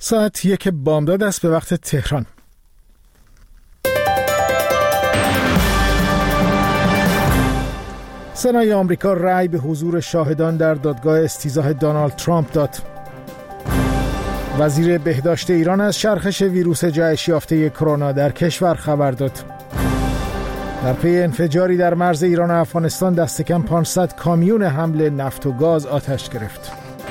ساعت 1 بامداد است به وقت تهران. سنای آمریکا رأی به حضور شاهدان در دادگاه استیضاح دونالد ترامپ داد. وزیر بهداشت ایران از چرخش ویروس جهش یافته کرونا در کشور خبر داد. در پی انفجاری در مرز ایران و افغانستان دست کم 500 کامیون حمل نفت و گاز آتش گرفت.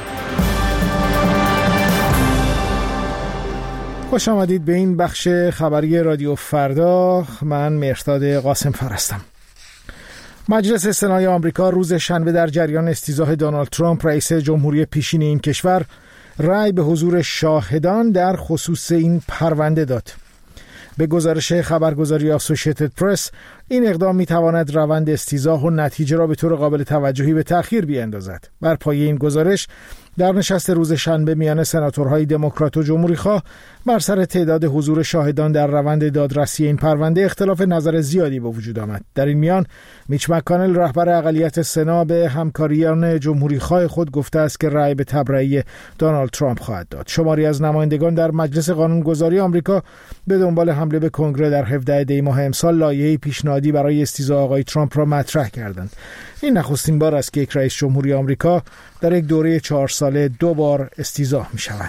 خوش آمدید به این بخش خبری رادیو فردا. من مهرداد قاسم‌فر هستم. مجلس سنای آمریکا روز شنبه در جریان استیضاح دونالد ترامپ رئیس جمهوری پیشین این کشور رأی به حضور شاهدان در خصوص این پرونده داد. به گزارش خبرگزاری آسوشیتد پرس، این اقدام می‌تواند روند استیضاح و نتیجه را به طور قابل توجهی به تأخیر بیاندازد. بر پایه این گزارش، در نشست روز شنبه میان سناتورهای دموکرات و جمهوری‌خواه بر سر تعداد حضور شاهدان در روند دادرسی این پرونده اختلاف نظر زیادی به وجود آمد. در این میان میچ مک‌کانل رهبر اقلیت سنا به همکاریان جمهوری‌خواه خود گفته است که رأی به تبرئه دونالد ترامپ خواهد داد. شماری از نمایندگان در مجلس قانونگذاری آمریکا به دنبال حمله به کنگره در 17 دی ماه امسال لایحه پیشنهادی برای استیضاح آقای ترامپ را مطرح کردند. این نخستین بار است که یک رئیس جمهوری آمریکا در یک دوره 4 ساله 2 بار استیضاح می شود.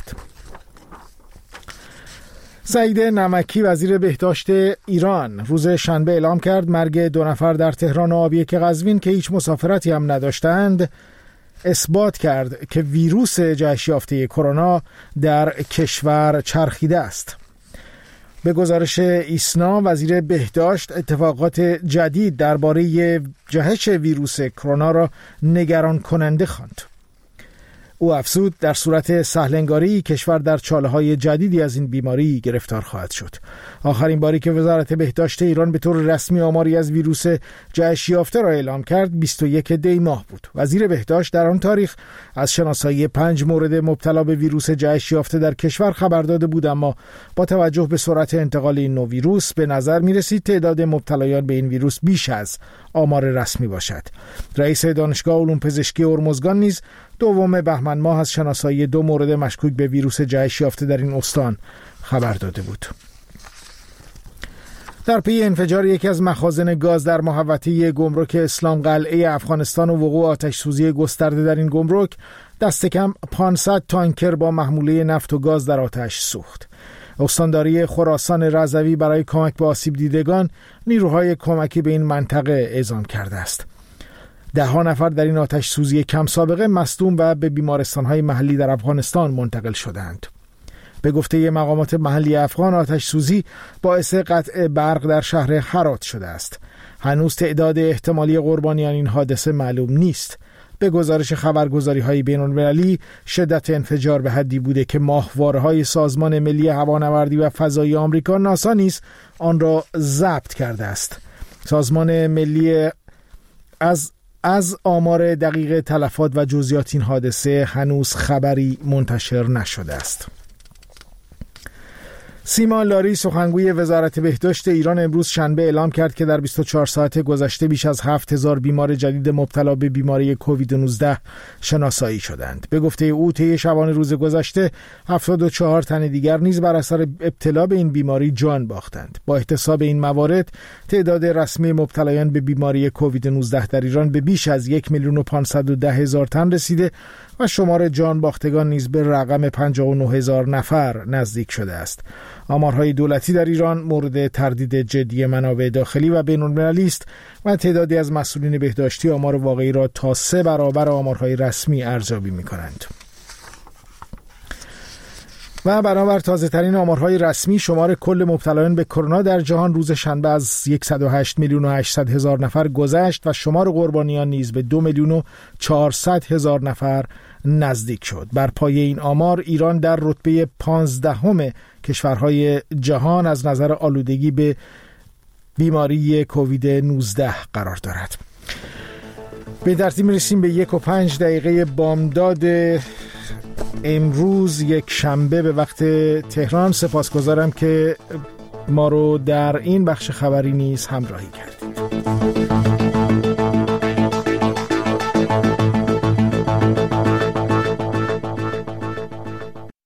سعید نمکی وزیر بهداشت ایران روز شنبه اعلام کرد مرگ 2 نفر در تهران و آبیک قزوین که هیچ مسافرتی هم نداشتند اثبات کرد که ویروس جهش یافته کرونا در کشور چرخیده است. به گزارش ایسنا، وزیر بهداشت اتفاقات جدید درباره جهش ویروس کرونا را نگران کننده خواند. او افزود در صورت سهل‌انگاری کشور در چاله‌های جدیدی از این بیماری گرفتار خواهد شد. آخرین باری که وزارت بهداشت ایران به طور رسمی آماری از ویروس جهش یافته را اعلام کرد 21 دی ماه بود. وزیر بهداشت در آن تاریخ از شناسایی 5 مورد مبتلا به ویروس جهش یافته در کشور خبر داده بود، اما با توجه به سرعت انتقال این نوع ویروس به نظر می‌رسید تعداد مبتلایان به این ویروس بیش از آمار رسمی باشد. رئیس دانشگاه علوم پزشکی هرمزگان نیز 2 بهمن ماه از شناسایی 2 مورد مشکوک به ویروس جهش یافته در این استان خبر داده بود. در پی انفجار یکی از مخازن گاز در محوطه گمرک اسلام قلعه افغانستان و وقوع آتش سوزی گسترده در این گمرک، دست کم 500 تانکر با محموله نفت و گاز در آتش سوخت. استانداری خراسان رضوی برای کمک به آسیب دیدگان نیروهای کمکی به این منطقه اعزام کرده است. 10 نفر در این آتش سوزی کم سابقه مصدوم و به بیمارستان‌های محلی در افغانستان منتقل شدند. به گفته مقامات محلی افغان، آتش سوزی باعث قطع برق در شهر هرات شده است. هنوز تعداد احتمالی قربانیان این حادثه معلوم نیست. به گزارش خبرگزاری‌های بین‌المللی، شدت انفجار به حدی بوده که ماهواره‌های سازمان ملی هوانوردی و فضایی آمریکا ناسا نیز آن را ضبط کرده است. سازمان ملی از آمار دقیق تلفات و جزئیات این حادثه هنوز خبری منتشر نشده است. سیما لاری، سخنگوی وزارت بهداشت ایران، امروز شنبه اعلام کرد که در 24 ساعت گذشته بیش از 7000 بیمار جدید مبتلا به بیماری کووید 19 شناسایی شدند. به گفته او طی شبانه روز گذشته 74 تن دیگر نیز بر اثر ابتلا به این بیماری جان باختند. با احتساب این موارد، تعداد رسمی مبتلایان به بیماری کووید 19 در ایران به بیش از 1,510,000 تن رسیده و شمار جان باختگان نیز به رقم 59,000 نفر نزدیک شده است. آمارهای دولتی در ایران مورد تردید جدی منابع داخلی و بین‌المللی است و تعدادی از مسئولین بهداشتی آمار واقعی را تا 3 برابر آمارهای رسمی ارزیابی می‌کنند. و بنابر تازه‌ترین آمارهای رسمی، شمار کل مبتلایان به کرونا در جهان روز شنبه از 108,800,000 نفر گذشت و شمار قربانیان نیز به 2,400,000 نفر نزدیک شد. بر پایه این آمار، ایران در رتبه 15 کشورهای جهان از نظر آلودگی به بیماری کووید 19 قرار دارد. به ترتیب می‌رسیم به 1:05 بامداد امروز یک شنبه به وقت تهران. سپاسگزارم که ما رو در این بخش خبری نیز همراهی کردید.